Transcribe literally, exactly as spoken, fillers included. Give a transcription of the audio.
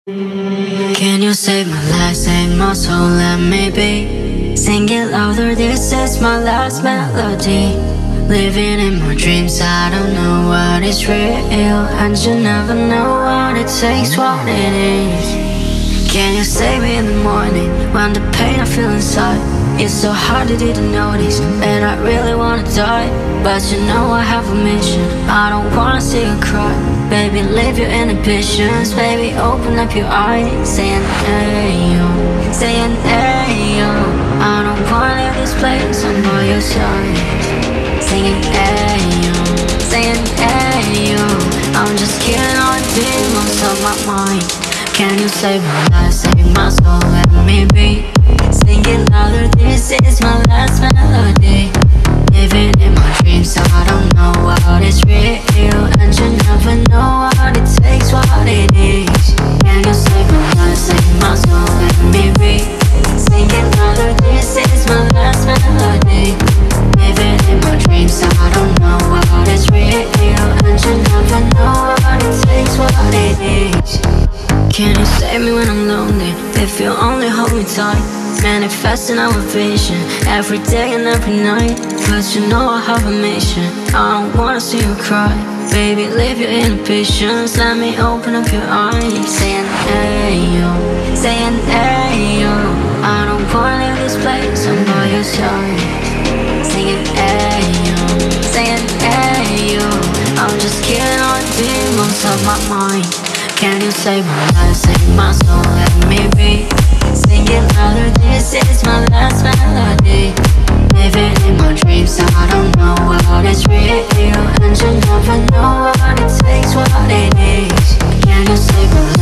Can you save my life, save my soul, let me be? Sing it louder, this is my last melody. Living in my dreams, I don't know what is real, and you never know what it takes, what it is. Can you save me in the morning, when the pain I feel inside? It's so hard to didn't notice that I really wanna die, but you know I have a mission, I don't wanna see you cry. Baby, leave your inhibitions, baby, open up your eyes. Saying hey yo, saying hey yo, I don't wanna leave this place, I'm by your side. Singing hey yo, saying hey yo, I'm just killing all the demons of my mind. Can you save my life, save my soul, let me be? Sing it louder, this is my last melody. Living in my dreams, so I don't know what is real, and you never know what it takes, what it is. Can you save my life, save my soul, let me be? Sing it louder, this is my last melody. Living in my dreams, so I don't know what is real, and you never know what it takes, what it is. Can you save me when I'm lonely, if you only hold me tight? Manifesting our vision, every day and every night. Cause you know I have a mission, I don't wanna see you cry. Baby, leave your inhibitions, let me open up your eyes. Saying hey yo, saying hey yo, I don't wanna leave this place, I'm by your side. Singing hey yo, saying hey yo, I'm just killing all the demons of my mind. Can you save my life, save my soul, let me be? Sing it louder, this is my last melody. Living in my dreams, so I don't know what is real, and you never know what it takes, what it is. Can you save my life?